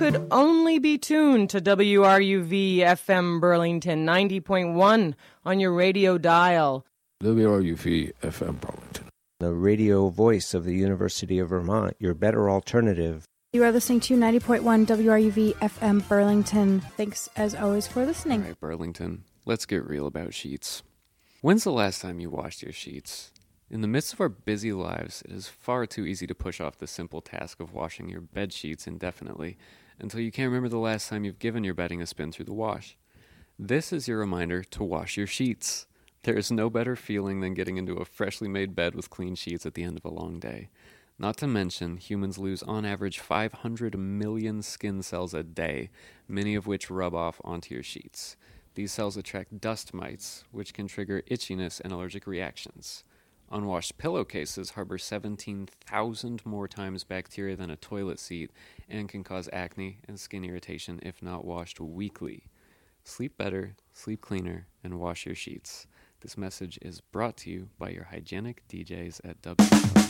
could only be tuned to WRUV FM Burlington 90.1 on your radio dial. WRUV FM Burlington, the radio voice of the University of Vermont, your better alternative. You are listening to 90.1 WRUV FM Burlington. Thanks, as always, for listening. All right, Burlington, let's get real about sheets. When's the last time you washed your sheets? In the midst of our busy lives, it is far too easy to push off the simple task of washing your bed sheets indefinitely until you can't remember the last time you've given your bedding a spin through the wash. This is your reminder to wash your sheets. There is no better feeling than getting into a freshly made bed with clean sheets at the end of a long day. Not to mention, humans lose on average 500 million skin cells a day, many of which rub off onto your sheets. These cells attract dust mites, which can trigger itchiness and allergic reactions. Unwashed pillowcases harbor 17,000 more times bacteria than a toilet seat and can cause acne and skin irritation if not washed weekly. Sleep better, sleep cleaner, and wash your sheets. This message is brought to you by your hygienic DJs at W.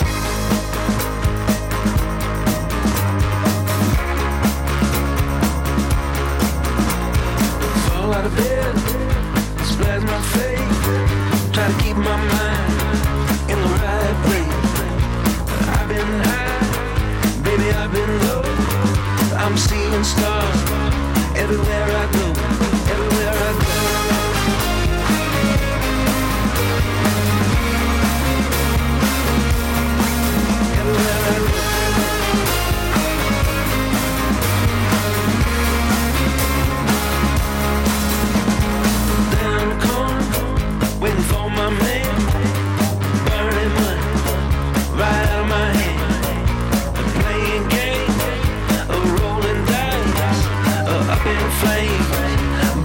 Fall out of bed, splash my face, try to keep my mind in the right place. I've been high, baby, I've been low. I'm seeing stars everywhere I go, everywhere I go. Everywhere I go. Down the corner, waiting for my man. Burning money right out of my hand. Playing games, rolling dice, up in flames.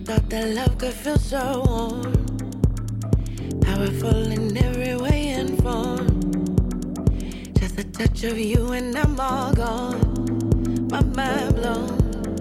thought that love could feel so warm, powerful in every way and form. Just a touch of you and I'm all gone, my mind blown.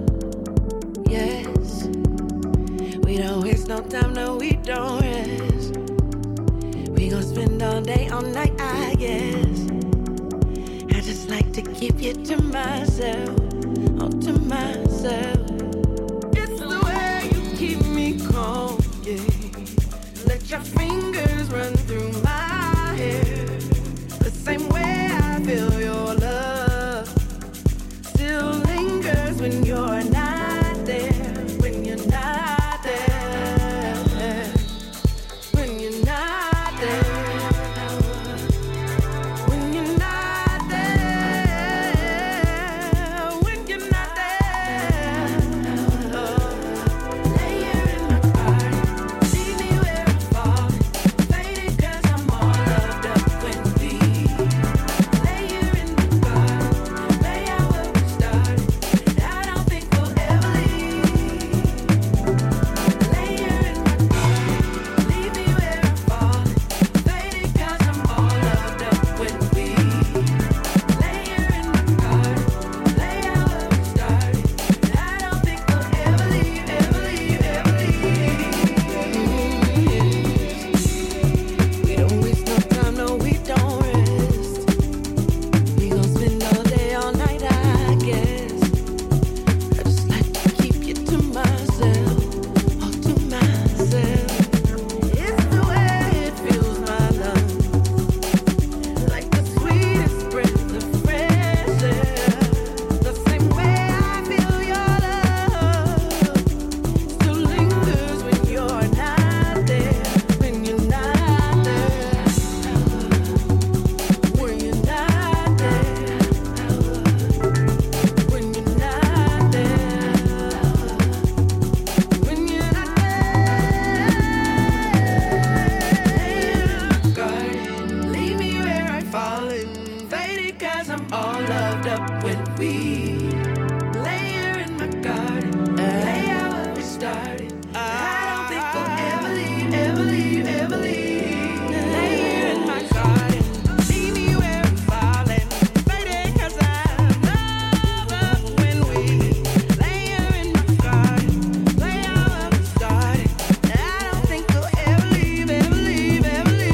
Yes, we don't waste no time, no we don't rest. We gon' spend all day, all night, I guess. I just like to keep you to myself, all to myself. It's the way you keep me calm, yeah. Let your fingers run through my hair. The same way I feel your love still lingers when you're not there, when you're not there, when you're not there, when you're not there, when you're not there. Lay here in my car, leave me where I fall, faded 'cause I'm all loved up when we lay here in the car, lay out where we started. I don't think we'll ever leave. Lay here in my car, leave me where I fall, faded 'cause I'm all loved up when we lay here in my car, lay out where we started. I don't think we'll ever leave, ever leave, ever leave. We don't waste no time, no we don't rest. We gon' spend all day, all night, I guess. I just like to keep you to myself, all to myself. It's the way it fills my lungs, like the sweetest breath of fresh air. The same way I feel your love still lingers when you're not there, when you're not there, when you're not there, when you're not there, when you're not there. Leave me where I fall and faded 'cause I'm all loved up when we lay here in my garden, lay out where we started. I don't think we'll ever leave, ever leave, ever leave. Lay here in my garden, leave me where I'm falling, faded 'cause I'm loved up when we lay here in my garden, lay out where we started. I don't think we'll ever leave, ever leave, ever leave.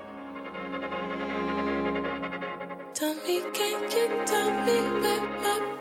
Tell me, can you tell me where my